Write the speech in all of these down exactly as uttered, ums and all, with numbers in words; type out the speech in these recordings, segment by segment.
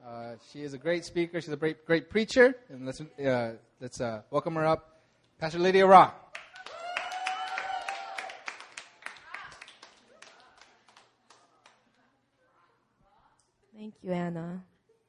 Uh, she is a great speaker. She's a great, great preacher. And let's uh, let's uh, welcome her up, Pastor Lydia Ra. Thank you, Anna.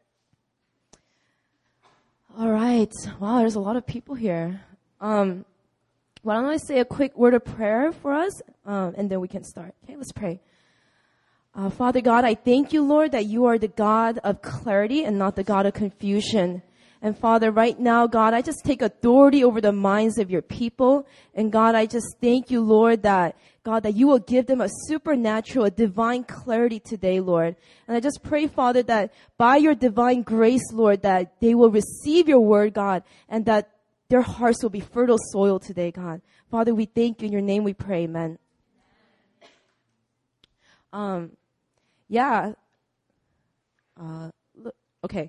All right. Wow, there's a lot of people here. Um, why don't I say a quick word of prayer for us, um, and then we can start. Okay, let's pray. Uh, Father God, I thank you, Lord, that you are the God of clarity and not the God of confusion. And Father, right now, God, I just take authority over the minds of your people. And God, I just thank you, Lord, that, God, that you will give them a supernatural, a divine clarity today, Lord. And I just pray, Father, that by your divine grace, Lord, that they will receive your word, God, and that their hearts will be fertile soil today, God. Father, we thank you. In your name we pray, amen. Um, yeah. Uh, look, okay.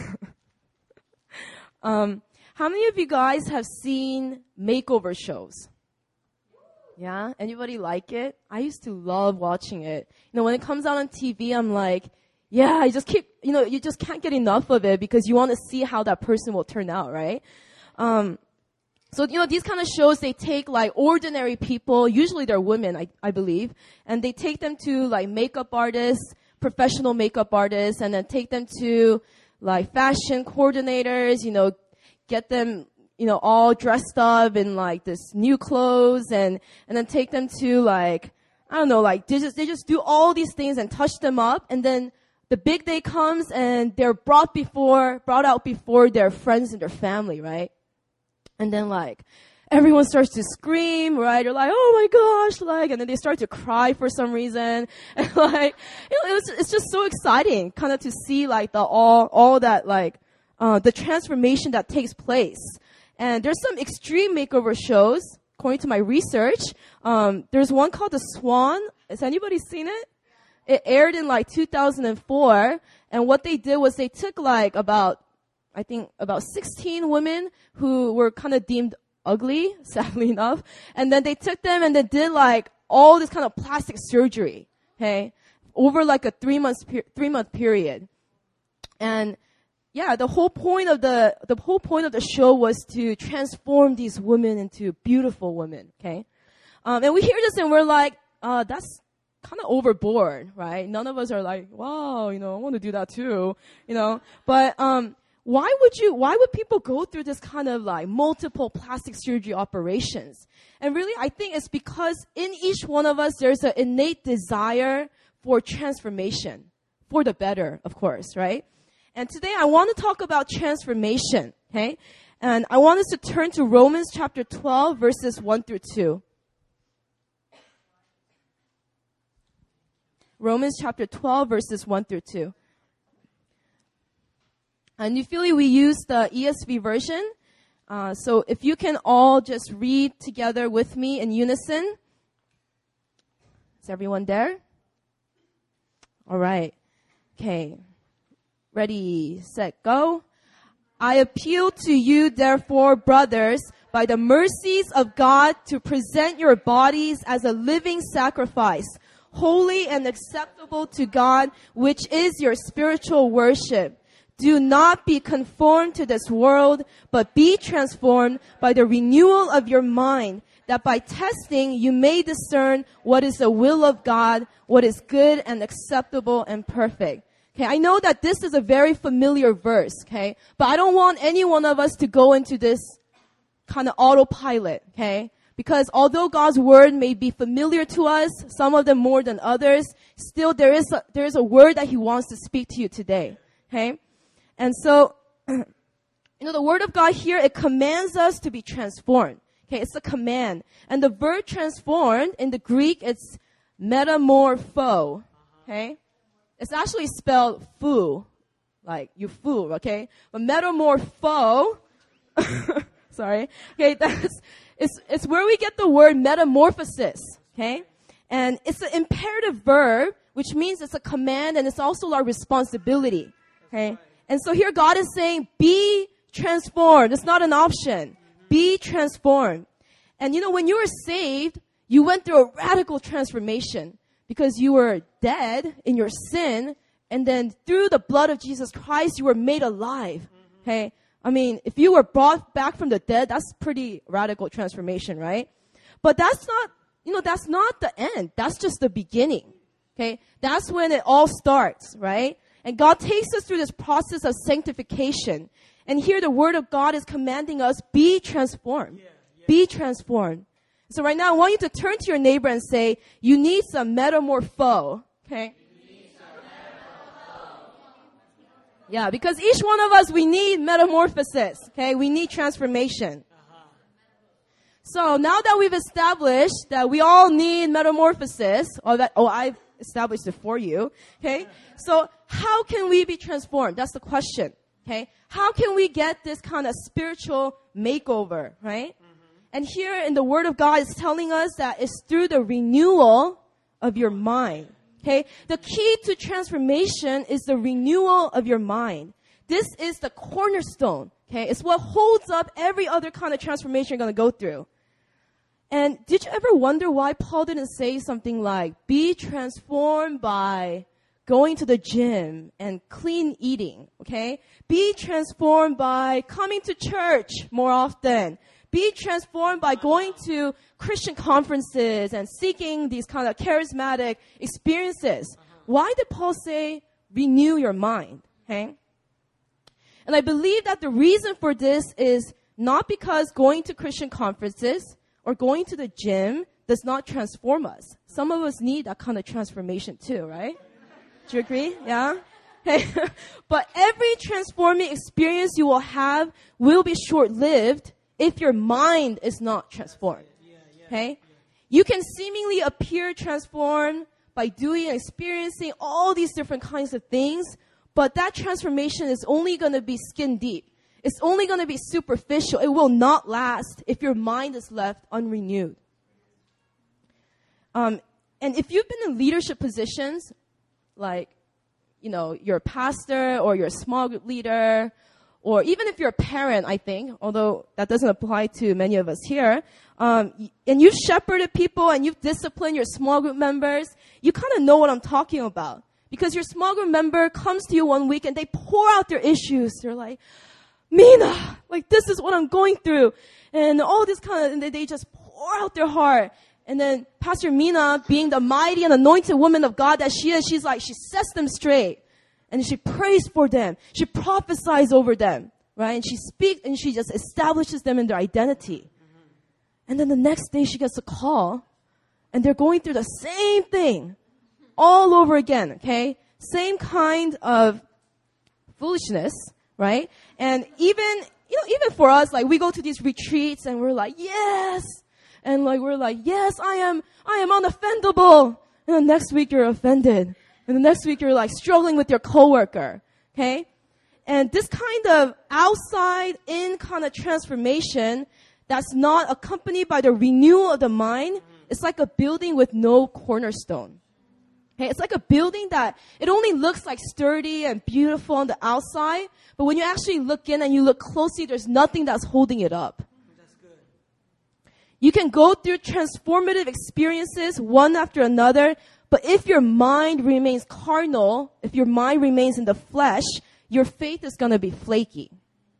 Um, how many of you guys have seen makeover shows? Yeah? Anybody like it? I used to love watching it. You know, when it comes out on T V, I'm like, yeah, I just keep, you know, you just can't get enough of it because you want to see how that person will turn out, right? Um, so, you know, these kind of shows, they take like ordinary people, usually they're women, I, I believe, and they take them to like makeup artists, professional makeup artists, and then take them to like fashion coordinators, you know, get them, you know, all dressed up in like this new clothes and, and then take them to like, I don't know, like they just, they just do all these things and touch them up. And then the big day comes and they're brought before, brought out before their friends and their family, right? And then like, everyone starts to scream, right? They're like, oh my gosh, like, and then they start to cry for some reason. And like, you know, it was, it's just so exciting kind of to see like the, all, all that like, uh, the transformation that takes place. And there's some extreme makeover shows, according to my research. Um, there's one called The Swan. Has anybody seen it? It aired in like two thousand four. And what they did was they took like about, I think about sixteen women who were kind of deemed ugly, sadly enough. And then they took them and they did like all this kind of plastic surgery, okay, over like a three months, per- three month period. And yeah, the whole point of the, the whole point of the show was to transform these women into beautiful women, okay? Um, and we hear this and we're like, uh, that's kind of overboard, right? None of us are like, wow, you know, I want to do that too, you know? But, um, Why would you, why would people go through this kind of like multiple plastic surgery operations? And really, I think it's because in each one of us, there's an innate desire for transformation, for the better, of course, right? And today I want to talk about transformation, okay? And I want us to turn to Romans chapter twelve, verses one through two. Romans chapter twelve, verses one through two. And usually we use the E S V version. Uh, so if you can all just read together with me in unison. Is everyone there? All right. Okay. Ready, set, go. I appeal to you, therefore, brothers, by the mercies of God, to present your bodies as a living sacrifice, holy and acceptable to God, which is your spiritual worship. Do not be conformed to this world, but be transformed by the renewal of your mind, that by testing you may discern what is the will of God, what is good and acceptable and perfect. Okay, I know that this is a very familiar verse, okay? But I don't want any one of us to go into this kind of autopilot, okay? Because although God's word may be familiar to us, some of them more than others, still there is a, there is a word that he wants to speak to you today, okay? And so, you know, the word of God here, it commands us to be transformed. Okay, it's a command. And the verb transformed, in the Greek, it's metamorpho. Okay? It's actually spelled foo. Like, you fool, okay? But metamorpho, sorry. Okay, that's, it's, it's where we get the word metamorphosis. Okay? And it's an imperative verb, which means it's a command and it's also our responsibility. Okay? And so here God is saying, be transformed. It's not an option. Be transformed. And you know, when you were saved, you went through a radical transformation because you were dead in your sin and then through the blood of Jesus Christ, you were made alive. Okay? I mean, if you were brought back from the dead, that's pretty radical transformation, right? But that's not, you know, that's not the end. That's just the beginning. Okay? That's when it all starts, right? And God takes us through this process of sanctification. And here the word of God is commanding us, be transformed. Yeah, yeah. Be transformed. So right now, I want you to turn to your neighbor and say, you need some metamorpho. Okay? Yeah, because each one of us, we need metamorphosis. Okay? We need transformation. Uh-huh. So now that we've established that we all need metamorphosis, or that, oh, I've established it for you. Okay? So how can we be transformed? That's the question. Okay? How can we get this kind of spiritual makeover, right? Mm-hmm. And here in the Word of God is telling us that it's through the renewal of your mind. Okay? The key to transformation is the renewal of your mind. This is the cornerstone. Okay? It's what holds up every other kind of transformation you're going to go through. And did you ever wonder why Paul didn't say something like, be transformed by going to the gym and clean eating, okay? Be transformed by coming to church more often. Be transformed by going to Christian conferences and seeking these kind of charismatic experiences. Uh-huh. Why did Paul say, renew your mind, okay? And I believe that the reason for this is not because going to Christian conferences or going to the gym does not transform us. Some of us need that kind of transformation too, right? Do you agree? Yeah? Okay. But every transforming experience you will have will be short-lived if your mind is not transformed. Okay? You can seemingly appear transformed by doing and experiencing all these different kinds of things, but that transformation is only going to be skin deep. It's only going to be superficial. It will not last if your mind is left unrenewed. Um, and if you've been in leadership positions, like, you know, you're a pastor or you're a small group leader, or even if you're a parent, I think, although that doesn't apply to many of us here, um, and you've shepherded people and you've disciplined your small group members, you kind of know what I'm talking about. Because your small group member comes to you one week and they pour out their issues. They're like, Mina, like this is what I'm going through. And all this kind of, and they, they just pour out their heart. And then Pastor Mina, being the mighty and anointed woman of God that she is, she's like, she sets them straight. And she prays for them. She prophesies over them, right? And she speaks and she just establishes them in their identity. Mm-hmm. And then the next day she gets a call and they're going through the same thing all over again, okay? Same kind of foolishness, right? And even, you know, even for us, like we go to these retreats and we're like, yes. And like, we're like, yes, I am, I am unoffendable. And the next week you're offended. And the next week you're like struggling with your coworker. Okay? And this kind of outside in kind of transformation that's not accompanied by the renewal of the mind, it's like a building with no cornerstone. Okay? It's like a building that it only looks like sturdy and beautiful on the outside, but when you actually look in and you look closely, there's nothing that's holding it up. You can go through transformative experiences one after another, but if your mind remains carnal, if your mind remains in the flesh, your faith is going to be flaky.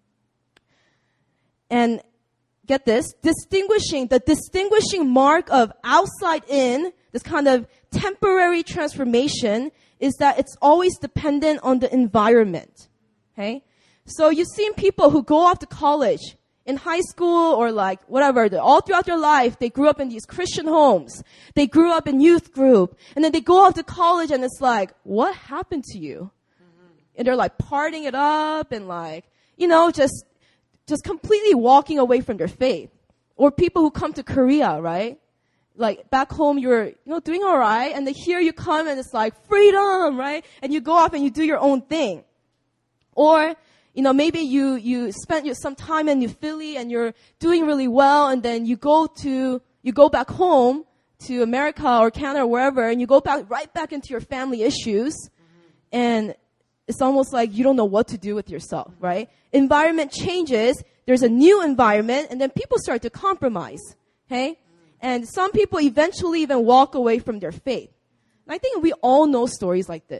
And get this, distinguishing, the distinguishing mark of outside in, this kind of temporary transformation, is that it's always dependent on the environment. Okay? So you've seen people who go off to college, in high school or like whatever, all throughout their life, they grew up in these Christian homes. They grew up in youth group. And then they go off to college and it's like, what happened to you? Mm-hmm. And they're like partying it up and like, you know, just, just completely walking away from their faith. Or people who come to Korea, right? Like back home, you're, you know, doing all right. And then here you come and it's like freedom, right? And you go off and you do your own thing. Or, you know, maybe you, you spent some time in New Philly and you're doing really well and then you go to, you go back home to America or Canada or wherever and you go back, right back into your family issues mm-hmm. and it's almost like you don't know what to do with yourself, right? Environment changes, there's a new environment and then people start to compromise, okay? Mm-hmm. And some people eventually even walk away from their faith. And I think we all know stories like this.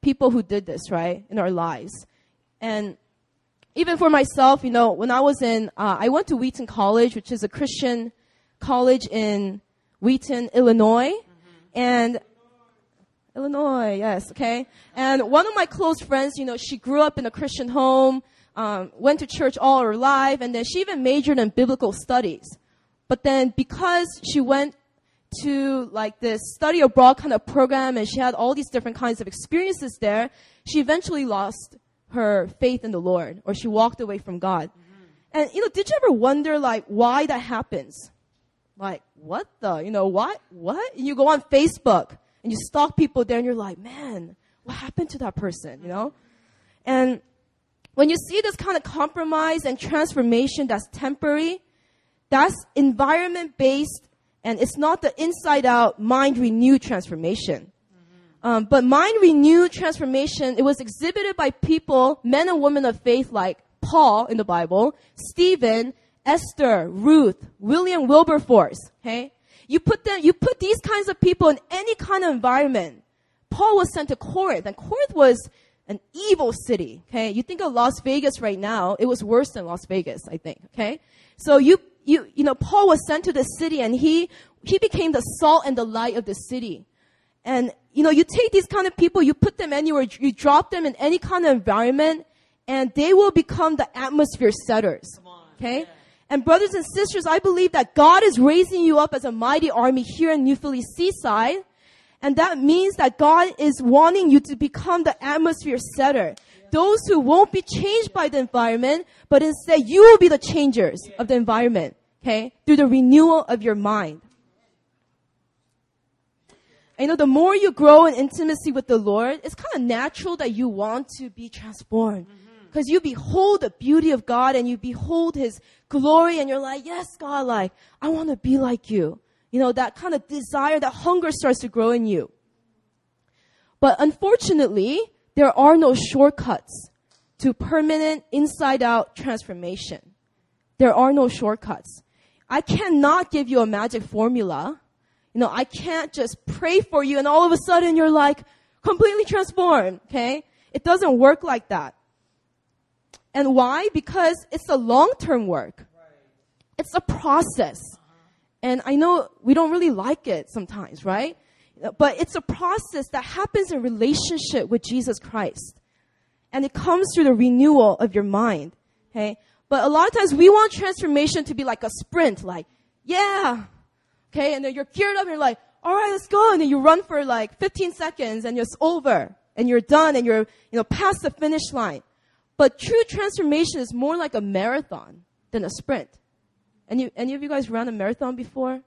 people who did this, right, in our lives. And even for myself, you know, when I was in, uh, I went to Wheaton College, which is a Christian college in Wheaton, Illinois. Mm-hmm. And Illinois, yes, okay. And one of my close friends, you know, she grew up in a Christian home, um, went to church all her life, and then she even majored in biblical studies. But then because she went to like this study abroad kind of program and she had all these different kinds of experiences there, she eventually lost her faith in the Lord, or she walked away from God. Mm-hmm. And, you know, did you ever wonder, like, why that happens? Like, what the, you know, what, what? And you go on Facebook and you stalk people there and you're like, man, what happened to that person, you know? And when you see this kind of compromise and transformation that's temporary, that's environment-based, and it's not the inside-out, mind-renewed transformation. Mm-hmm. Um, but mind-renewed transformation, it was exhibited by people, men and women of faith like Paul in the Bible, Stephen, Esther, Ruth, William Wilberforce, okay? You put them, you put these kinds of people in any kind of environment. Paul was sent to Corinth, and Corinth was an evil city, okay? You think of Las Vegas right now, it was worse than Las Vegas, I think, okay? So you, you, you know, Paul was sent to the city, and he, he became the salt and the light of the city. And, you know, you take these kind of people, you put them anywhere, you drop them in any kind of environment, and they will become the atmosphere setters, okay? Yeah. And brothers and sisters, I believe that God is raising you up as a mighty army here in New Philly Seaside. And that means that God is wanting you to become the atmosphere setter. Yeah. Those who won't be changed by the environment, but instead you will be the changers yeah. of the environment, okay? Through the renewal of your mind. And you know, the more you grow in intimacy with the Lord, it's kind of natural that you want to be transformed. Because mm-hmm. you behold the beauty of God and you behold His glory and you're like, yes, God, like, I want to be like you. You know, that kind of desire, that hunger starts to grow in you. But unfortunately, there are no shortcuts to permanent inside-out transformation. There are no shortcuts. I cannot give you a magic formula. You know, I can't just pray for you and all of a sudden you're like completely transformed, okay? It doesn't work like that. And why? Because it's a long-term work. It's a process. And I know we don't really like it sometimes, right? But it's a process that happens in relationship with Jesus Christ. And it comes through the renewal of your mind, okay? But a lot of times we want transformation to be like a sprint, like, yeah, okay? And then you're geared up and you're like, all right, let's go. And then you run for like fifteen seconds and it's over. And you're done and you're, you know, past the finish line. But true transformation is more like a marathon than a sprint. Any, any of you guys ran a marathon before?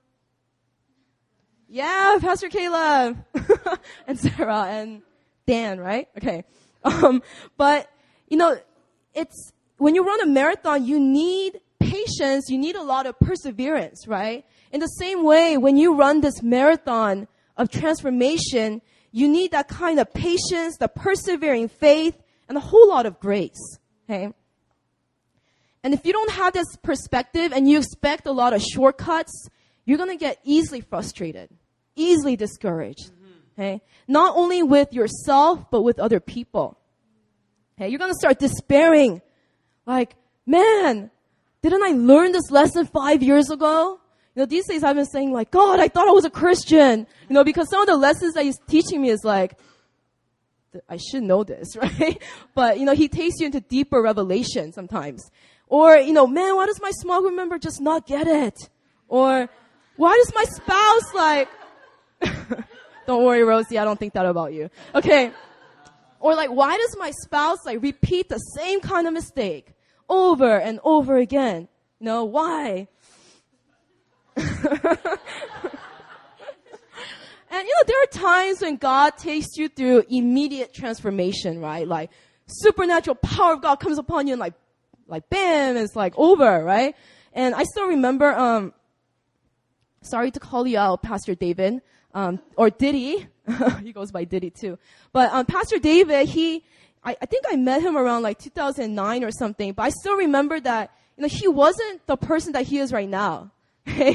Yeah, Pastor Caleb and Sarah and Dan, right? Okay. Um, but, you know, it's, when you run a marathon, you need patience, you need a lot of perseverance, right? In the same way, when you run this marathon of transformation, you need that kind of patience, the persevering faith, and a whole lot of grace, okay? And if you don't have this perspective and you expect a lot of shortcuts, you're going to get easily frustrated, easily discouraged, mm-hmm. okay? Not only with yourself, but with other people. Okay? You're going to start despairing, like, man, didn't I learn this lesson five years ago? You know, these days I've been saying, like, God, I thought I was a Christian, you know, because some of the lessons that He's teaching me is like, I should know this, right? But, you know, He takes you into deeper revelation sometimes. Or, you know, man, why does my small group member just not get it? Or, why does my spouse like, don't worry, Rosie, I don't think that about you. Okay. Or like, why does my spouse like repeat the same kind of mistake over and over again? You know, why? And, you know, there are times when God takes you through immediate transformation, right? Like, supernatural power of God comes upon you and like, like, bam, it's like over, right? And I still remember, um, sorry to call you out, Pastor David, um, or Diddy. He goes by Diddy too. But, um, Pastor David, he, I, I think I met him around like two thousand nine or something, but I still remember that, you know, he wasn't the person that he is right now.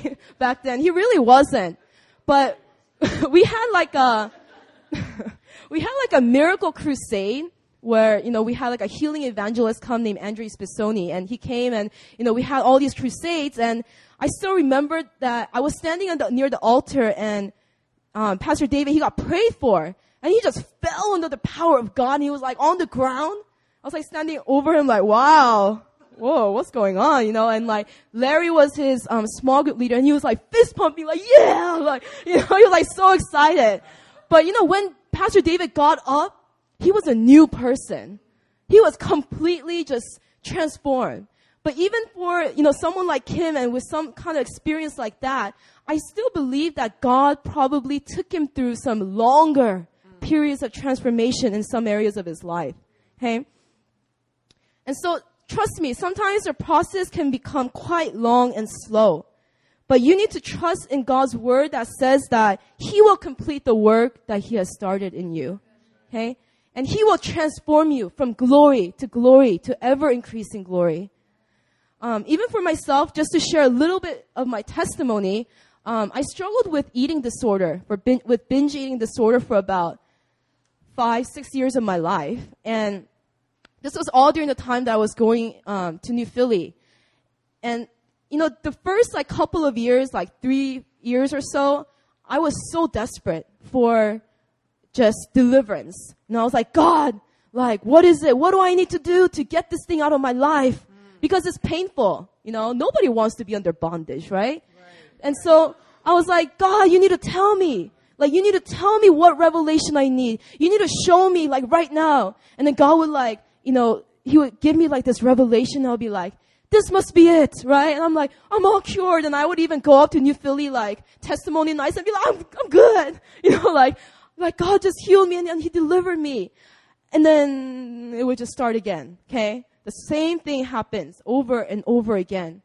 Back then, he really wasn't. But we had like a, we had like a miracle crusade where, you know, we had like a healing evangelist come named Andrew Spisoni, and he came and, you know, we had all these crusades, and I still remember that I was standing on the, near the altar, and um, Pastor David, he got prayed for, and he just fell under the power of God, and he was like on the ground. I was like standing over him like, wow, whoa, what's going on, you know, and like Larry was his um, small group leader, and he was like fist pumping, like, yeah, like, you know, he was like so excited. But, you know, when Pastor David got up, he was a new person. He was completely just transformed. But even for, you know, someone like him and with some kind of experience like that, I still believe that God probably took him through some longer periods of transformation in some areas of his life. Okay? And so, trust me, sometimes the process can become quite long and slow. But you need to trust in God's word that says that he will complete the work that he has started in you. Okay? And he will transform you from glory to glory to ever increasing glory. Um, even for myself, just to share a little bit of my testimony, um, I struggled with eating disorder, for bin- with binge eating disorder for about five, six years of my life. And this was all during the time that I was going um, to New Philly. And, you know, the first like couple of years, like three years or so, I was so desperate for just deliverance. And I was like, God, like, what is it? What do I need to do to get this thing out of my life? Because it's painful. You know, nobody wants to be under bondage, right? right? And so I was like, God, you need to tell me. Like, you need to tell me what revelation I need. You need to show me, like, right now. And then God would, like, you know, he would give me, like, this revelation. I'll be like, this must be it, right? And I'm like, I'm all cured. And I would even go up to New Philly, like, testimony nights and be like, I'm, I'm good. You know, like, like, God just healed me and, and he delivered me. And then it would just start again, okay? The same thing happens over and over again.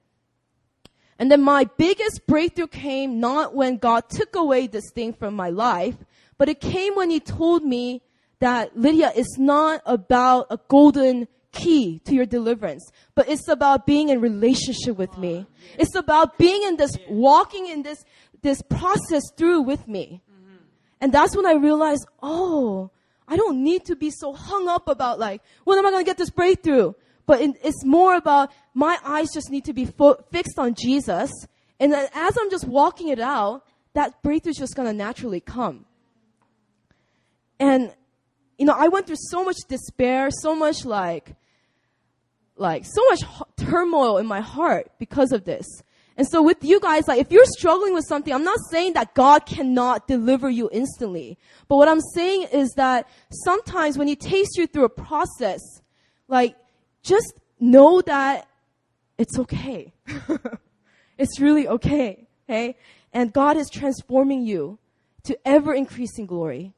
And then my biggest breakthrough came not when God took away this thing from my life, but it came when he told me that, Lydia, it's not about a golden key to your deliverance, but it's about being in relationship with me. It's about being in this, walking in this, this process through with me. And that's when I realized, oh, I don't need to be so hung up about like, when am I going to get this breakthrough? But it, it's more about my eyes just need to be fo- fixed on Jesus. And then as I'm just walking it out, that breakthrough is just going to naturally come. And, you know, I went through so much despair, so much like, like so much h- turmoil in my heart because of this. And so with you guys, like if you're struggling with something, I'm not saying that God cannot deliver you instantly. But what I'm saying is that sometimes when he takes you through a process, like just know that it's okay. It's really okay. Okay? And God is transforming you to ever increasing glory.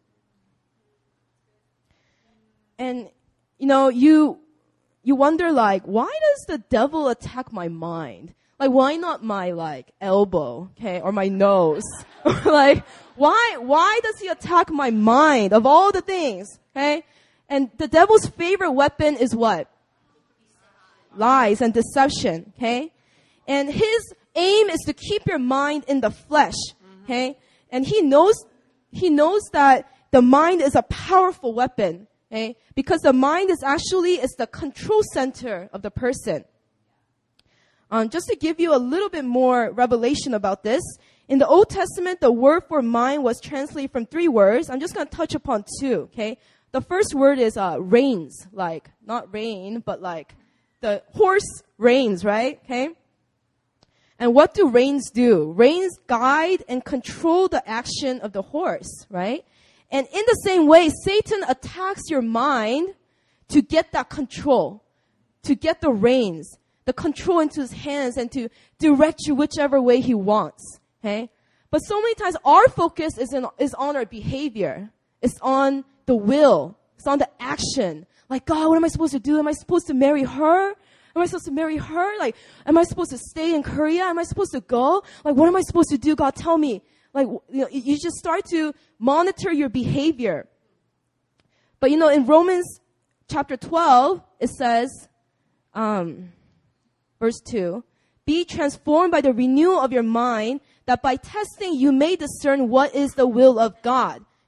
And, you know, you, you wonder like, why does the devil attack my mind? Like, why not my, like, elbow, okay, or my nose? Like, why, why does he attack my mind of all the things, okay? And the devil's favorite weapon is what? Lies and deception, okay? And his aim is to keep your mind in the flesh, okay? And he knows, he knows that the mind is a powerful weapon, okay? Because the mind is actually, is the control center of the person. Um, just to give you a little bit more revelation about this, in the Old Testament, the word for mind was translated from three words. I'm just going to touch upon two, okay? The first word is uh, reins, like, not rain, but like the horse reins, right? Okay? And what do reins do? Reins guide and control the action of the horse, right? And in the same way, Satan attacks your mind to get that control, to get the reins, the control into his hands and to direct you whichever way he wants. Okay? But so many times our focus is, in, is on our behavior. It's on the will. It's on the action. Like, God, what am I supposed to do? Am I supposed to marry her? Am I supposed to marry her? Like, am I supposed to stay in Korea? Am I supposed to go? Like, what am I supposed to do? God, tell me. Like, you know, you just start to monitor your behavior. But, you know, in Romans chapter twelve, it says, um, verse two, be transformed by the renewal of your mind, that by testing you may discern what is the will of God.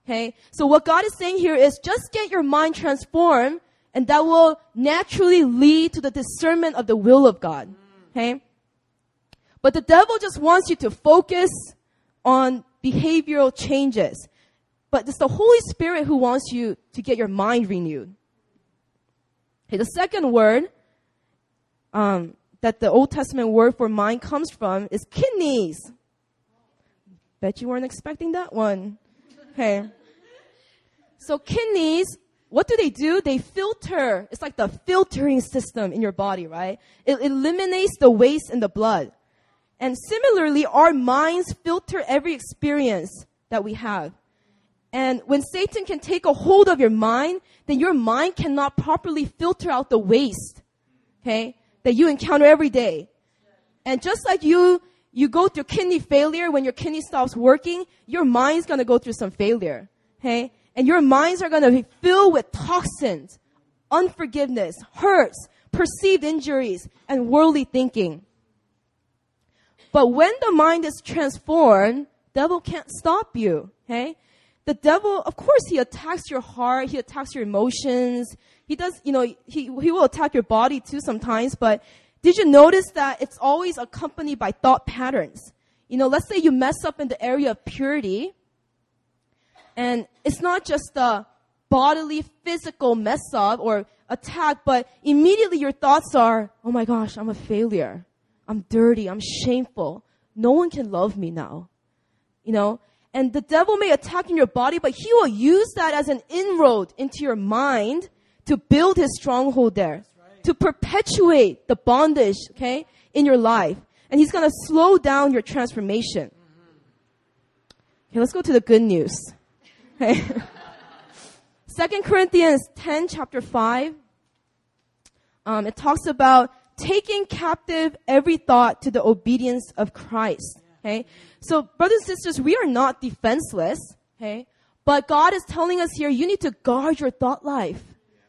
Okay? So what God is saying here is just get your mind transformed, and that will naturally lead to the discernment of the will of God. Okay? But the devil just wants you to focus on behavioral changes. But it's the Holy Spirit who wants you to get your mind renewed. Okay, the second word um, that the Old Testament word for mind comes from is kidneys. Bet you weren't expecting that one. Okay. So kidneys, what do they do? They filter. It's like the filtering system in your body, right? It eliminates the waste in the blood. And similarly, our minds filter every experience that we have. And when Satan can take a hold of your mind, then your mind cannot properly filter out the waste, okay, that you encounter every day. And just like you, you go through kidney failure when your kidney stops working, your mind's going to go through some failure, okay? And your minds are going to be filled with toxins, unforgiveness, hurts, perceived injuries, and worldly thinking. But when the mind is transformed, devil can't stop you, okay? The devil, of course, he attacks your heart, he attacks your emotions. He does, you know, he, he will attack your body too sometimes, but did you notice that it's always accompanied by thought patterns? You know, let's say you mess up in the area of purity, and it's not just a bodily, physical mess up or attack, but immediately your thoughts are, oh my gosh, I'm a failure. I'm dirty. I'm shameful. No one can love me now. You know, and the devil may attack in your body, but he will use that as an inroad into your mind to build his stronghold there, right, to perpetuate the bondage, okay, in your life. And he's going to slow down your transformation. Mm-hmm. Okay, let's go to the good news. Okay. Second Corinthians ten, chapter five. Um, it talks about taking captive every thought to the obedience of Christ. Okay? So, brothers and sisters, we are not defenseless. Okay? But God is telling us here, you need to guard your thought life.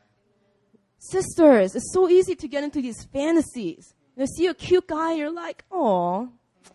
Sisters, it's so easy to get into these fantasies. You see a cute guy, and you're like, oh,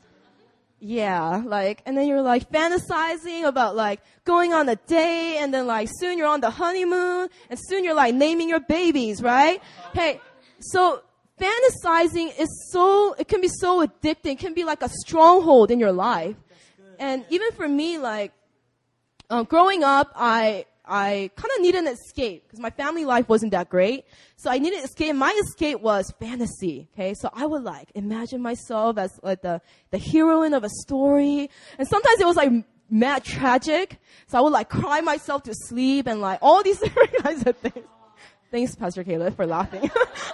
yeah, like, and then you're like fantasizing about like going on a date, and then like soon you're on the honeymoon, and soon you're like naming your babies, right? Hey, so fantasizing is so, it can be so addicting. It can be like a stronghold in your life. And even for me, like, um, growing up, I, I kind of needed an escape because my family life wasn't that great. So I needed an escape. My escape was fantasy. Okay. So I would like imagine myself as like the, the heroine of a story. And sometimes it was like mad tragic. So I would like cry myself to sleep and like all these different kinds of things. Thanks, Pastor Caleb, for laughing.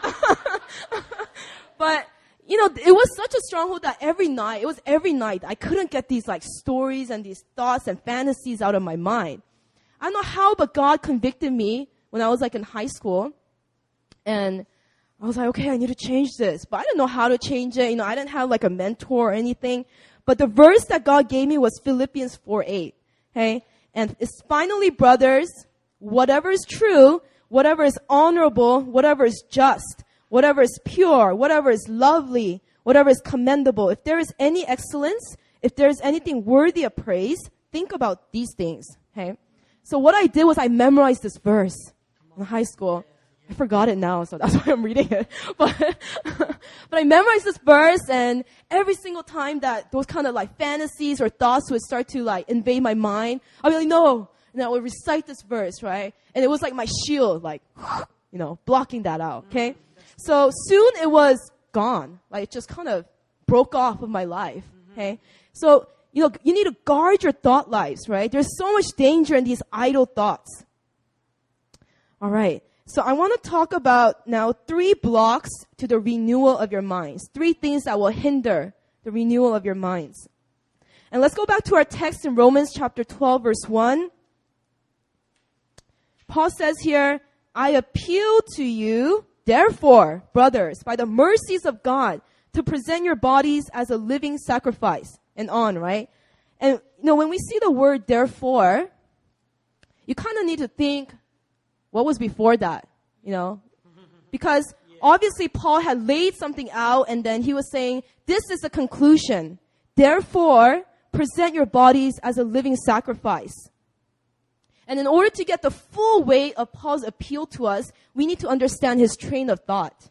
But, you know, it was such a stronghold that every night, it was every night, I couldn't get these like stories and these thoughts and fantasies out of my mind. I don't know how, but God convicted me when I was like in high school. And I was like, okay, I need to change this. But I didn't know how to change it. You know, I didn't have like a mentor or anything. But the verse that God gave me was Philippians four eight. Okay? And it's finally, brothers, whatever is true, whatever is honorable, whatever is just, whatever is pure, whatever is lovely, whatever is commendable, if there is any excellence, if there is anything worthy of praise, think about these things. Okay? So what I did was I memorized this verse in high school. I forgot it now, so that's why I'm reading it. But, but I memorized this verse, and every single time that those kind of like fantasies or thoughts would start to like invade my mind, I'd be like, no. And I would recite this verse, right? And it was like my shield, like, you know, blocking that out, okay? So soon it was gone. Like, it just kind of broke off of my life, okay? So, you know, you need to guard your thought lives, right? There's so much danger in these idle thoughts. All right. So I want to talk about now three blocks to the renewal of your minds. Three things that will hinder the renewal of your minds. And let's go back to our text in Romans chapter twelve, verse one. Paul says here, I appeal to you, therefore, brothers, by the mercies of God, to present your bodies as a living sacrifice. And on, right? And, you know, when we see the word therefore, you kind of need to think, what was before that, you know? Because obviously Paul had laid something out, and then he was saying, this is the conclusion. Therefore, present your bodies as a living sacrifice. And in order to get the full weight of Paul's appeal to us, we need to understand his train of thought.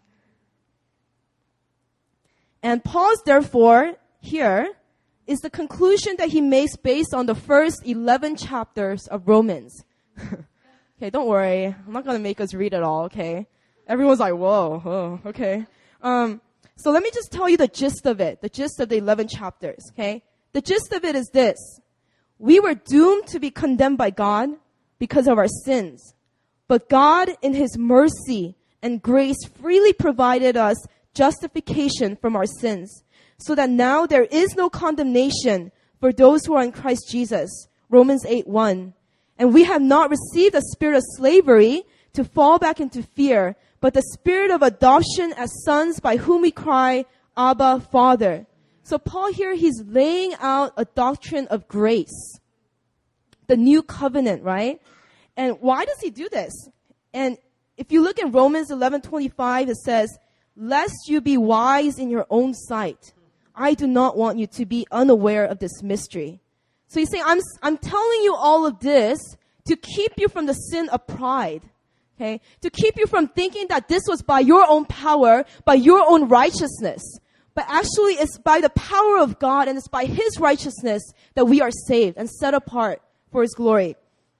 And Paul's, therefore, here is the conclusion that he makes based on the first eleven chapters of Romans. Okay, don't worry. I'm not going to make us read it all, okay? Everyone's like, whoa, oh, okay. Um, so let me just tell you the gist of it, the gist of the eleven chapters, okay? The gist of it is this. We were doomed to be condemned by God because of our sins. But God, in his mercy and grace, freely provided us justification from our sins, so that now there is no condemnation for those who are in Christ Jesus. Romans eight one. And we have not received a spirit of slavery to fall back into fear, but the spirit of adoption as sons, by whom we cry, Abba, Father. So Paul here, he's laying out a doctrine of grace, the new covenant, right? And why does he do this? And if you look in Romans eleven twenty-five, it says, lest you be wise in your own sight, I do not want you to be unaware of this mystery. So he's saying, I'm, I'm telling you all of this to keep you from the sin of pride. Okay? To keep you from thinking that this was by your own power, by your own righteousness. But actually it's by the power of God and it's by his righteousness that we are saved and set apart for his glory.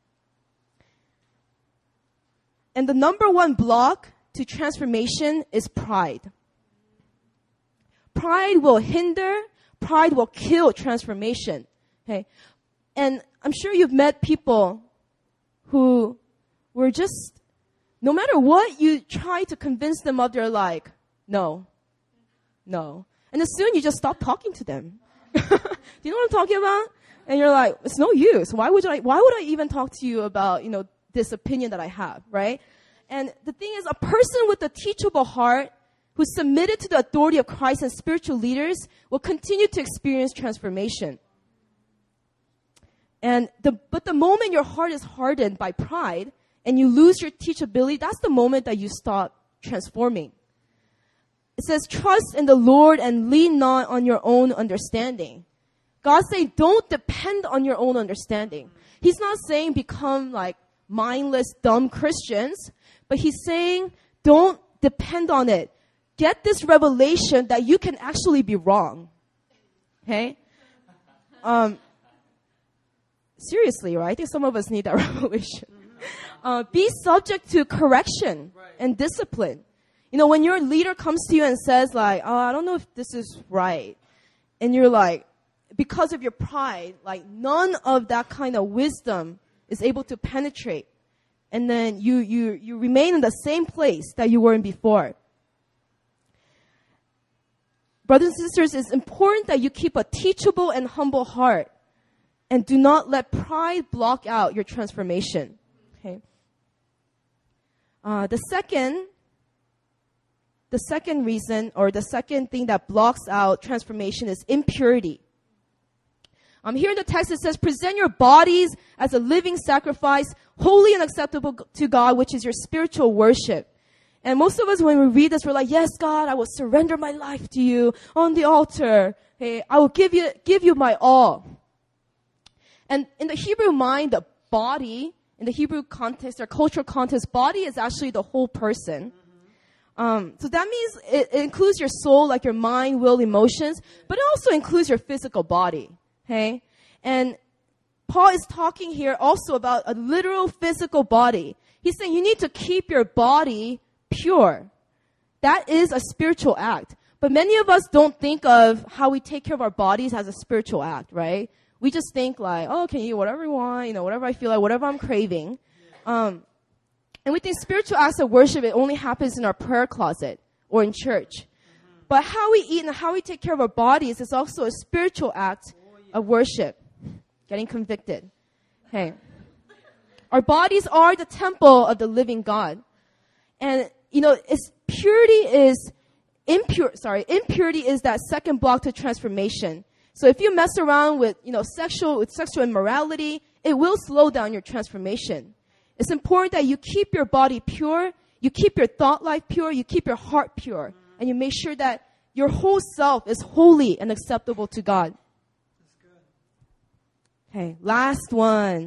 And the number one block to transformation is pride. Pride will hinder, pride will kill transformation. Okay? And I'm sure you've met people who were just, no matter what you try to convince them of, they're like, no, no. And then soon you just stop talking to them. Do you know what I'm talking about? And you're like, it's no use. Why would I, why would I even talk to you about, you know, this opinion that I have, right? And the thing is, a person with a teachable heart who's submitted to the authority of Christ and spiritual leaders will continue to experience transformation. And the, but the moment your heart is hardened by pride and you lose your teachability, that's the moment that you stop transforming. It says, trust in the Lord and lean not on your own understanding. God's saying, don't depend on your own understanding. He's not saying become like mindless, dumb Christians, but he's saying, don't depend on it. Get this revelation that you can actually be wrong. Okay? Um, seriously, right? I think some of us need that revelation. Uh, be subject to correction and discipline. You know, when your leader comes to you and says like, oh, I don't know if this is right. And you're like, because of your pride, like none of that kind of wisdom is able to penetrate. And then you, you, you remain in the same place that you were in before. Brothers and sisters, it's important that you keep a teachable and humble heart and do not let pride block out your transformation. Okay. Uh, the second, the second reason or the second thing that blocks out transformation is impurity. Um, here in the text it says, present your bodies as a living sacrifice, holy and acceptable to God, which is your spiritual worship. And most of us, when we read this, we're like, yes, God, I will surrender my life to you on the altar. Hey, I will give you, give you my all. And in the Hebrew mind, the body, in the Hebrew context or cultural context, body is actually the whole person. Um, so that means it, it includes your soul, like your mind, will, emotions, but it also includes your physical body. Okay? And Paul is talking here also about a literal physical body. He's saying you need to keep your body pure. That is a spiritual act. But many of us don't think of how we take care of our bodies as a spiritual act, right? We just think like, oh, can you eat whatever you want, you know, whatever I feel like, whatever I'm craving. Um, and we think spiritual acts of worship, it only happens in our prayer closet or in church. Mm-hmm. But how we eat and how we take care of our bodies is also a spiritual act oh, yeah. of worship. Getting convicted. Okay. Our bodies are the temple of the living God. And, you know, it's, purity is impure, sorry, impurity is that second block to transformation. So if you mess around with, you know, sexual, with sexual immorality, it will slow down your transformation. It's important that you keep your body pure, you keep your thought life pure, you keep your heart pure, and you make sure that your whole self is holy and acceptable to God. That's good. Okay, last one.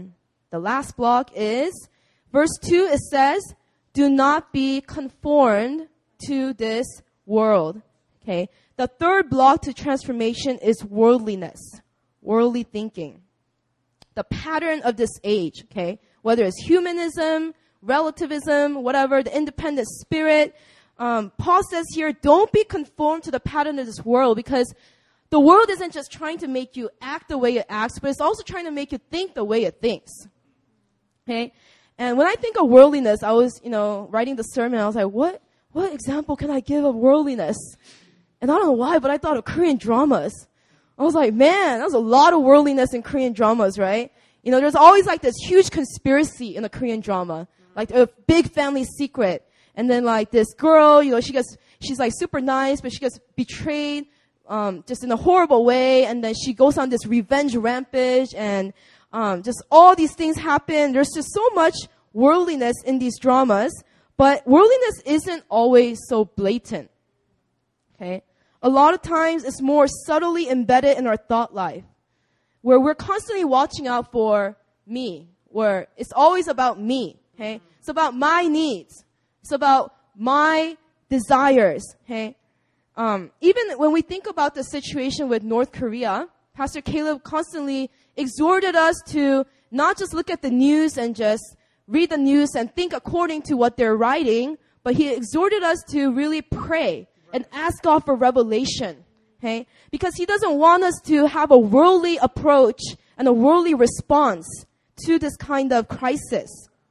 The last block is verse two. It says, do not be conformed to this world. Okay. The third block to transformation is worldliness, worldly thinking. The pattern of this age, okay, whether it's humanism, relativism, whatever, the independent spirit. Um, Paul says here, don't be conformed to the pattern of this world, because the world isn't just trying to make you act the way it acts, but it's also trying to make you think the way it thinks. Okay? And when I think of worldliness, I was, you know, writing the sermon, I was like, what, what example can I give of worldliness? And I don't know why, but I thought of Korean dramas. I was like, man, there's a lot of worldliness in Korean dramas, right? You know, there's always like this huge conspiracy in a Korean drama, like a big family secret. And then like this girl, you know, she gets, she's like super nice, but she gets betrayed, um, just in a horrible way. And then she goes on this revenge rampage, and, um, just all these things happen. There's just so much worldliness in these dramas, but worldliness isn't always so blatant. Okay? A lot of times it's more subtly embedded in our thought life, where we're constantly watching out for me, where it's always about me, okay? It's about my needs. It's about my desires, okay? Um, even when we think about the situation with North Korea, Pastor Caleb constantly exhorted us to not just look at the news and just read the news and think according to what they're writing, but he exhorted us to really pray and ask God for revelation, okay? Because he doesn't want us to have a worldly approach and a worldly response to this kind of crisis.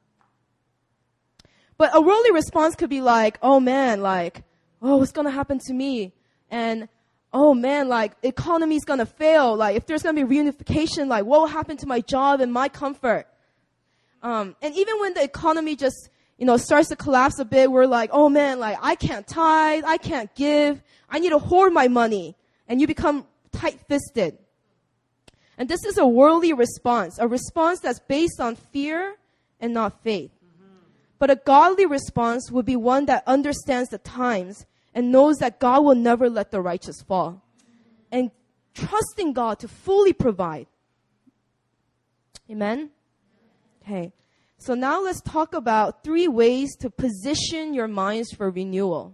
But a worldly response could be like, oh man, like, oh, what's going to happen to me? And, oh man, like, economy's going to fail. Like, if there's going to be reunification, like, what will happen to my job and my comfort? Um, and even when the economy just you know, starts to collapse a bit, we're like, oh man, like, I can't tithe, I can't give, I need to hoard my money. And you become tight-fisted. And this is a worldly response, a response that's based on fear and not faith. Mm-hmm. But a godly response would be one that understands the times and knows that God will never let the righteous fall. And trusting God to fully provide. Amen? Okay. So now let's talk about three ways to position your minds for renewal.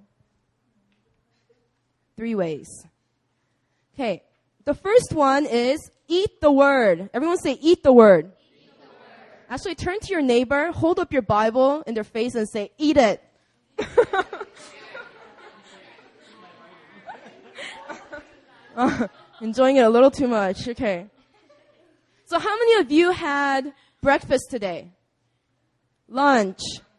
Three ways. Okay. The first one is eat the word. Everyone say eat the word. Eat the word. Actually, turn to your neighbor, hold up your Bible in their face and say, eat it. uh, enjoying it a little too much. Okay. So how many of you had breakfast today? Lunch.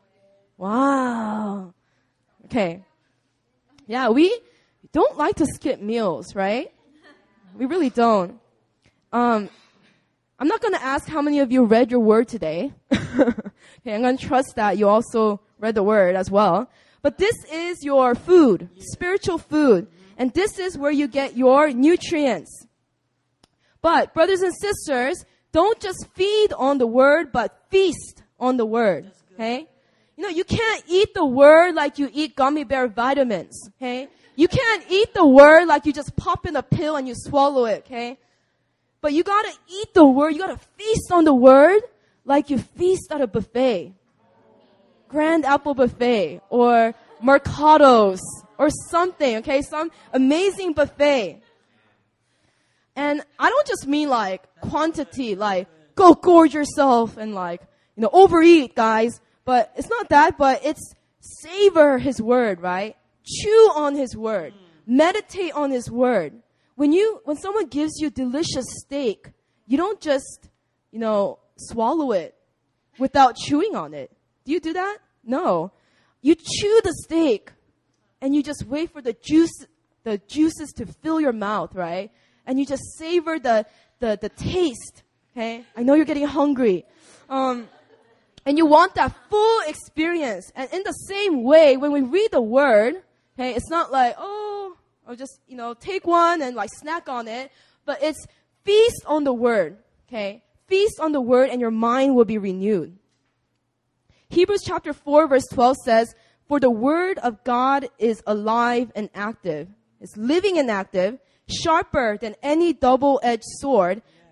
Wow. Okay. Yeah, we don't like to skip meals, right? We really don't. Um, I'm not going to ask how many of you read your word today. Okay, I'm going to trust that you also read the word as well. But this is your food, spiritual food. And this is where you get your nutrients. But, brothers and sisters, don't just feed on the word, but feast on the word. Okay? You know, you can't eat the word like you eat gummy bear vitamins. Okay? You can't eat the word like you just pop in a pill and you swallow it. Okay? But you gotta eat the word. You gotta feast on the word like you feast at a buffet. Grand Apple Buffet or Mercados or something. Okay? Some amazing buffet. And I don't just mean like quantity, like go gorge yourself and like, you know, overeat, guys. But it's not that, but it's savor his word, right? Chew on his word. Meditate on his word. When you, when someone gives you delicious steak, you don't just, you know, swallow it without chewing on it. Do you do that? No. You chew the steak and you just wait for the juice, the juices to fill your mouth, right? And you just savor the, the, the taste, okay? I know you're getting hungry. Um, and you want that full experience. And in the same way, when we read the word, okay, it's not like, oh, I'll just, you know, take one and like snack on it. But it's feast on the word, okay? Feast on the word and your mind will be renewed. Hebrews chapter four verse twelve says, for the word of God is alive and active. It's living and active, sharper than any double-edged sword,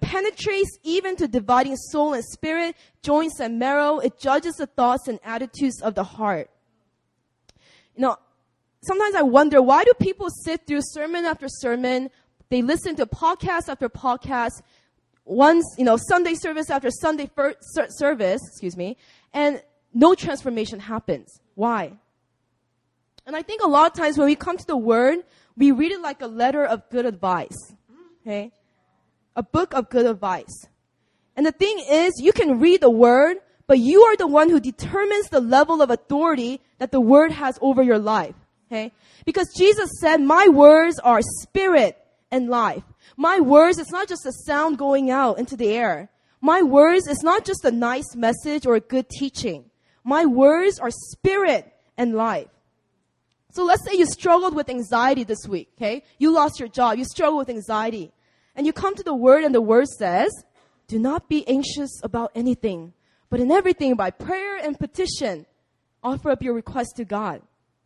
penetrates even to dividing soul and spirit, joints and marrow. It judges the thoughts and attitudes of the heart. You know, sometimes I wonder, why do people sit through sermon after sermon? They listen to podcast after podcast, once, you know, Sunday service after Sunday fir- ser- service, excuse me, and no transformation happens. Why? And I think a lot of times when we come to the Word, we read it like a letter of good advice. Okay? A book of good advice. And the thing is, you can read the Word, but you are the one who determines the level of authority that the Word has over your life. Okay? Because Jesus said, my words are spirit and life. My words, it's not just a sound going out into the air. My words is not just a nice message or a good teaching. My words are spirit and life. So let's say you struggled with anxiety this week, okay? You lost your job, you struggle with anxiety. And you come to the Word and the Word says, do not be anxious about anything, but in everything by prayer and petition, offer up your request to God.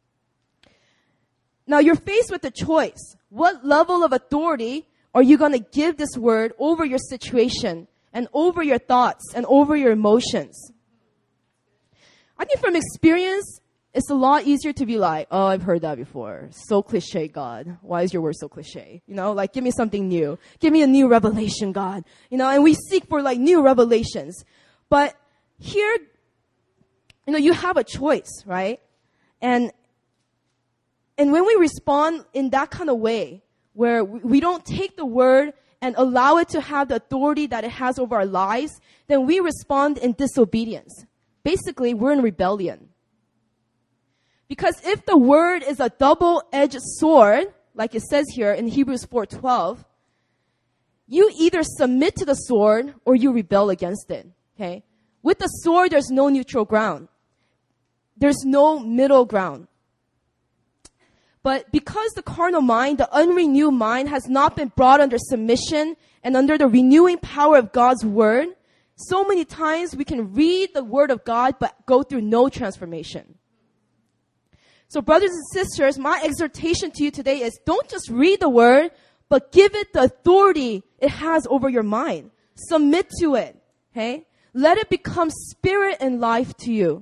Now you're faced with a choice. What level of authority are you going to give this Word over your situation and over your thoughts and over your emotions? I think from experience, it's a lot easier to be like, oh, I've heard that before. So cliche, God. Why is your word so cliche? You know, like, give me something new. Give me a new revelation, God. You know, and we seek for like new revelations. But here, you know, you have a choice, right? And, and when we respond in that kind of way, where we don't take the word and allow it to have the authority that it has over our lives, then we respond in disobedience. Basically, we're in rebellion. Because if the word is a double-edged sword, like it says here in Hebrews four twelve, you either submit to the sword or you rebel against it. Okay? With the sword, there's no neutral ground. There's no middle ground. But because the carnal mind, the unrenewed mind, has not been brought under submission and under the renewing power of God's word, so many times we can read the word of God but go through no transformation. So brothers and sisters, my exhortation to you today is don't just read the word, but give it the authority it has over your mind. Submit to it. Okay? Let it become spirit and life to you.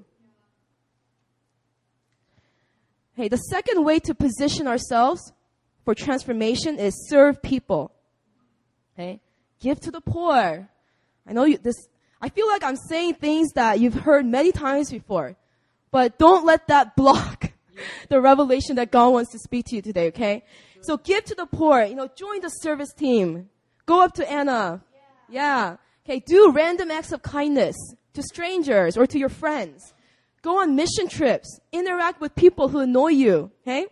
Okay, the second way to position ourselves for transformation is serve people. Okay? Give to the poor. I know you, this, I feel like I'm saying things that you've heard many times before, but don't let that block the revelation that God wants to speak to you today, okay? So give to the poor. You know, join the service team. Go up to Anna. Yeah. yeah. Okay, do random acts of kindness to strangers or to your friends. Go on mission trips. Interact with people who annoy you, okay?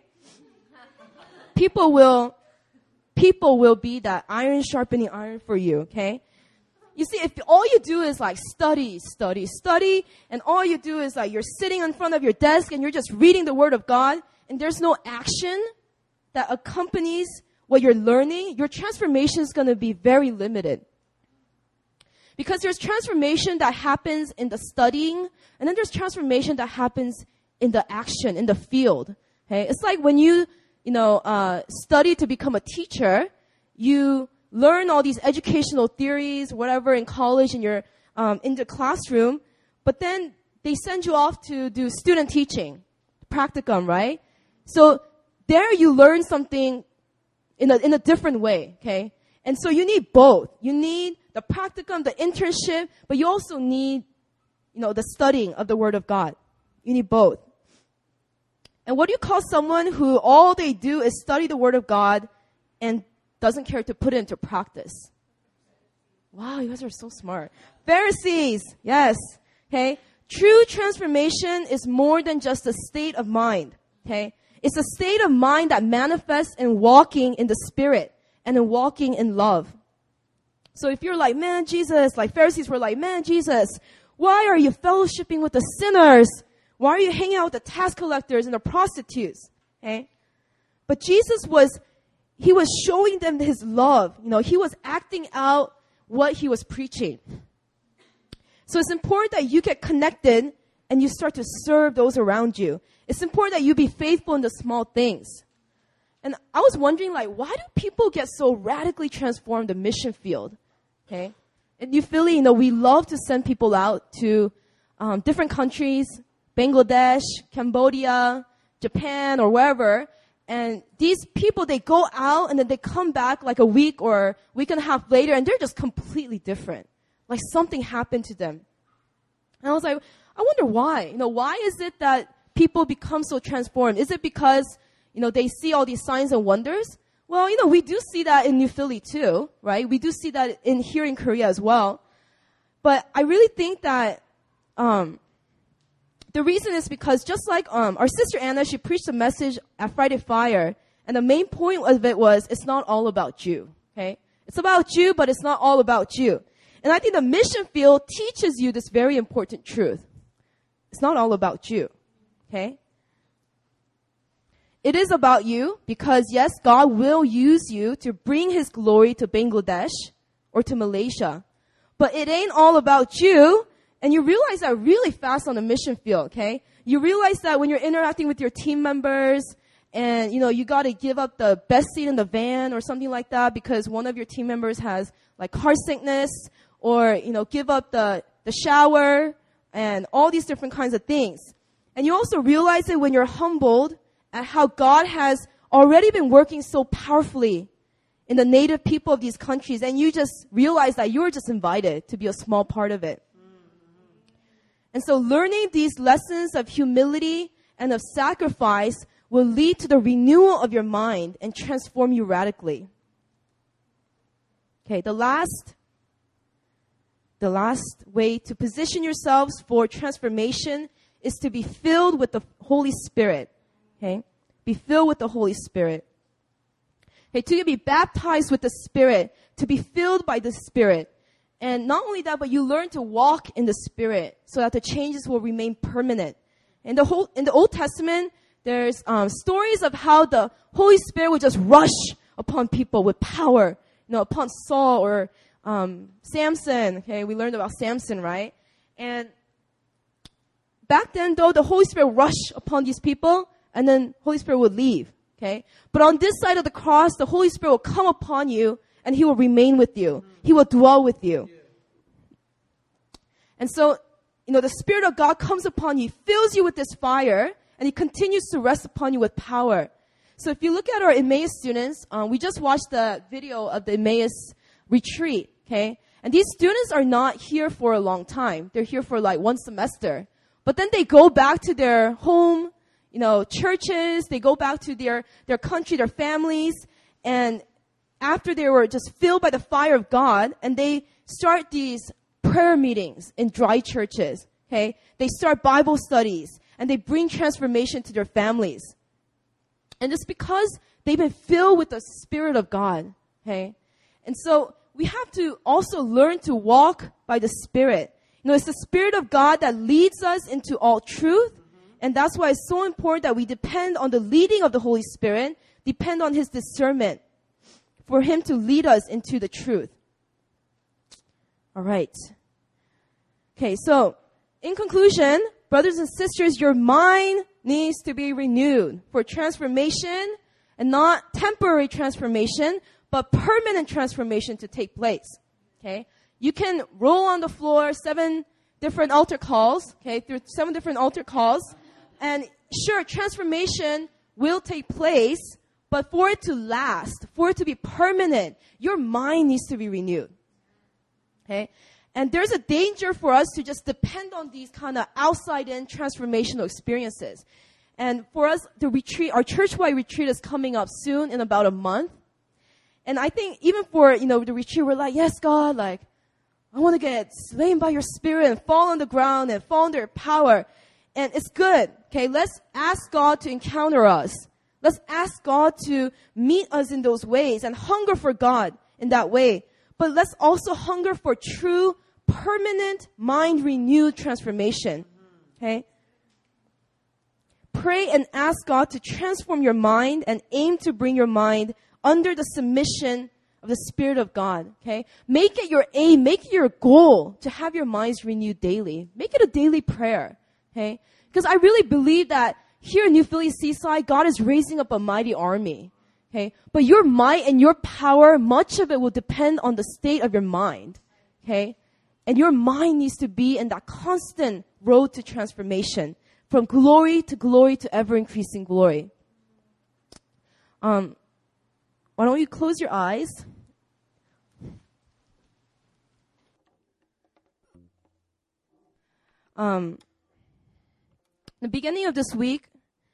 People will, people will be that iron sharpening iron for you, okay? You see, if all you do is like study, study, study, and all you do is like you're sitting in front of your desk and you're just reading the Word of God, and there's no action that accompanies what you're learning, your transformation is going to be very limited. Because there's transformation that happens in the studying, and then there's transformation that happens in the action, in the field. Okay? It's like when you, you know, uh, study to become a teacher, you learn all these educational theories, whatever, in college, and you're um, in the classroom, but then they send you off to do student teaching, practicum, right? So there you learn something in a, in a different way, okay? And so you need both. You need the practicum, the internship, but you also need, you know, the studying of the Word of God. You need both. And what do you call someone who all they do is study the Word of God and doesn't care to put it into practice? Wow, you guys are so smart. Pharisees, yes. Okay. True transformation is more than just a state of mind. Okay. It's a state of mind that manifests in walking in the Spirit and in walking in love. So if you're like, man, Jesus, like Pharisees were like, man, Jesus, why are you fellowshipping with the sinners? Why are you hanging out with the tax collectors and the prostitutes? Okay. But Jesus was He was showing them his love. You know, he was acting out what he was preaching. So it's important that you get connected and you start to serve those around you. It's important that you be faithful in the small things. And I was wondering, like, why do people get so radically transformed in the mission field? Okay? In New Philly, you know, we love to send people out to um, different countries, Bangladesh, Cambodia, Japan, or wherever. And these people, they go out and then they come back like a week or week and a half later, and they're just completely different. Like something happened to them. And I was like, I wonder why. You know, why is it that people become so transformed? Is it because, you know, they see all these signs and wonders? Well, you know, we do see that in New Philly too, right? We do see that in here in Korea as well. But I really think that um, the reason is because just like um, our sister Anna, she preached a message at Friday Fire, and the main point of it was, it's not all about you, okay? It's about you, but it's not all about you. And I think the mission field teaches you this very important truth. It's not all about you, okay? It is about you because, yes, God will use you to bring His glory to Bangladesh or to Malaysia. But it ain't all about you. And you realize that really fast on the mission field, okay? You realize that when you're interacting with your team members and, you know, you got to give up the best seat in the van or something like that because one of your team members has, like, car sickness, or, you know, give up the, the shower and all these different kinds of things. And you also realize it when you're humbled at how God has already been working so powerfully in the native people of these countries, and you just realize that you're just invited to be a small part of it. And so learning these lessons of humility and of sacrifice will lead to the renewal of your mind and transform you radically. Okay, the last, the last way to position yourselves for transformation is to be filled with the Holy Spirit. Okay? Be filled with the Holy Spirit. Okay, to be baptized with the Spirit, to be filled by the Spirit. And not only that, but you learn to walk in the Spirit so that the changes will remain permanent. In the whole, in the Old Testament, there's um, stories of how the Holy Spirit would just rush upon people with power. You know, upon Saul or um, Samson. Okay, we learned about Samson, right? And back then, though, the Holy Spirit rushed upon these people, and then Holy Spirit would leave, okay? But on this side of the cross, the Holy Spirit will come upon you, and He will remain with you. He will dwell with you. And so, you know, the Spirit of God comes upon you, fills you with this fire, and He continues to rest upon you with power. So if you look at our Emmaus students, um, we just watched the video of the Emmaus retreat, okay? And these students are not here for a long time. They're here for like one semester. But then they go back to their home, you know, churches, they go back to their, their country, their families, and after they were just filled by the fire of God, and they start these prayer meetings in dry churches, okay? They start Bible studies, and they bring transformation to their families. And it's because they've been filled with the Spirit of God, okay? And so we have to also learn to walk by the Spirit. You know, it's the Spirit of God that leads us into all truth. And that's why it's so important that we depend on the leading of the Holy Spirit, depend on His discernment for Him to lead us into the truth. All right. Okay, so in conclusion, brothers and sisters, your mind needs to be renewed for transformation, and not temporary transformation, but permanent transformation to take place. Okay? You can roll on the floor seven different altar calls, okay, through seven different altar calls. And sure, transformation will take place, but for it to last, for it to be permanent, your mind needs to be renewed. Okay? And there's a danger for us to just depend on these kind of outside-in transformational experiences. And for us, the retreat, our church-wide retreat is coming up soon in about a month. And I think even for, you know, the retreat, we're like, yes, God, like, I want to get slain by your Spirit and fall on the ground and fall under your power. And it's good, okay? Let's ask God to encounter us. Let's ask God to meet us in those ways and hunger for God in that way. But let's also hunger for true, permanent, mind-renewed transformation, okay? Pray and ask God to transform your mind and aim to bring your mind under the submission of the Spirit of God, okay? Make it your aim, make it your goal to have your minds renewed daily. Make it a daily prayer, okay? Because I really believe that here in New Philly Seaside, God is raising up a mighty army, Okay? But your might and your power, much of it will depend on the state of your mind. Okay? And your mind needs to be in that constant road to transformation, from glory to glory to ever-increasing glory. Um, why don't you close your eyes? Um, the beginning of this week,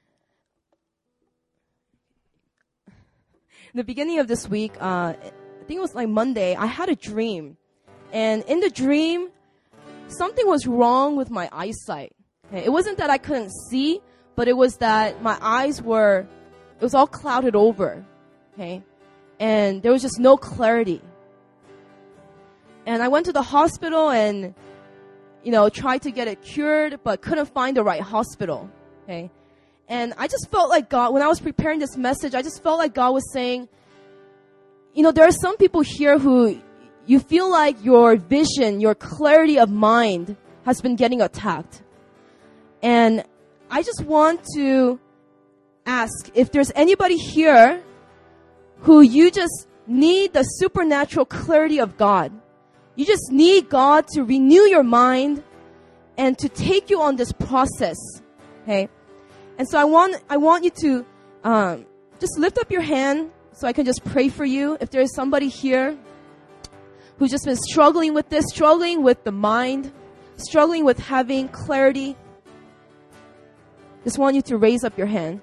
the beginning of this week, uh, I think it was like Monday, I had a dream. And in the dream, something was wrong with my eyesight. Okay? It wasn't that I couldn't see, but it was that my eyes were, it was all clouded over. Okay? And there was just no clarity. And I went to the hospital and, you know, tried to get it cured, but couldn't find the right hospital. Okay? And I just felt like God, when I was preparing this message, I just felt like God was saying, you know, there are some people here who you feel like your vision, your clarity of mind has been getting attacked. And I just want to ask if there's anybody here who you just need the supernatural clarity of God. You just need God to renew your mind and to take you on this process. Okay? And so I want I want you to um, just lift up your hand so I can just pray for you. If there is somebody here who's just been struggling with this, struggling with the mind, struggling with having clarity, just want you to raise up your hand.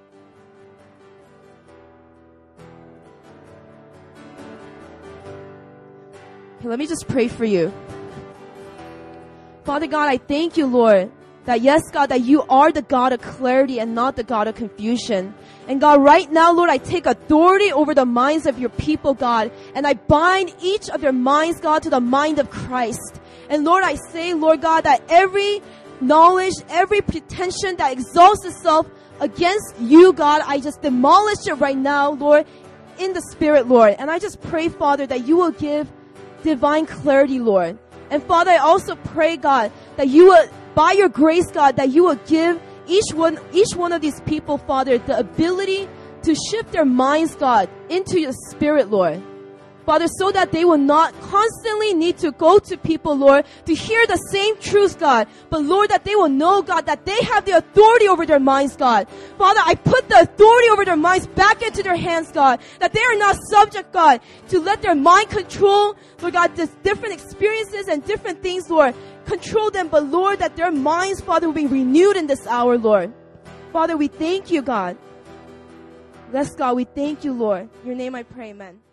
Okay, let me just pray for you. Father God, I thank you, Lord, that yes, God, that you are the God of clarity and not the God of confusion. And God, right now, Lord, I take authority over the minds of your people, God, and I bind each of their minds, God, to the mind of Christ. And Lord, I say, Lord God, that every knowledge, every pretension that exalts itself against you, God, I just demolish it right now, Lord, in the Spirit, Lord. And I just pray, Father, that you will give divine clarity, Lord. And Father, I also pray, God, that you will, by your grace, God, that you will give each one, each one of these people, Father, the ability to shift their minds, God, into your Spirit, Lord. Father, so that they will not constantly need to go to people, Lord, to hear the same truth, God. But Lord, that they will know, God, that they have the authority over their minds, God. Father, I put the authority over their minds back into their hands, God. That they are not subject, God, to let their mind control, Lord God, this different experiences and different things, Lord. Control them, but Lord, that their minds, Father, will be renewed in this hour, Lord. Father, we thank you, God. Yes, God, we thank you, Lord. In your name I pray, amen.